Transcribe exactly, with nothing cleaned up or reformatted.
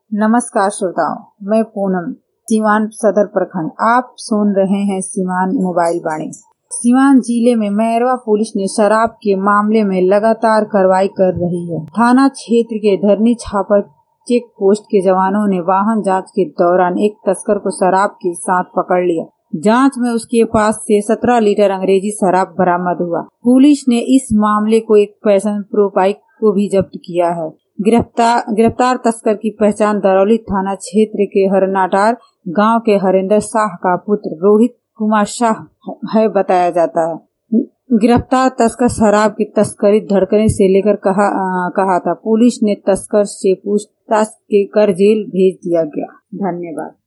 नमस्कार श्रोताओं, मैं पूनम, सीवान सदर प्रखंड। आप सुन रहे हैं सीवान मोबाइल वाणी। सीवान जिले में मैरवा पुलिस ने शराब के मामले में लगातार कार्रवाई कर रही है। थाना क्षेत्र के धरनी छापर चेक पोस्ट के जवानों ने वाहन जांच के दौरान एक तस्कर को शराब के साथ पकड़ लिया। जांच में उसके पास से सत्रह लीटर अंग्रेजी शराब बरामद हुआ। पुलिस ने इस मामले को एक पैशन प्रो बाइक को भी जब्त किया है। गिरफ्तार गिरफ्तार तस्कर की पहचान दरौली थाना क्षेत्र के हरनाटार गांव के हरेंद्र शाह का पुत्र रोहित कुमार शाह है बताया जाता है। गिरफ्तार तस्कर शराब की तस्करी धड़कने से लेकर कहा आ, कहा था। पुलिस ने तस्कर से पूछताछ कर जेल भेज दिया गया। धन्यवाद।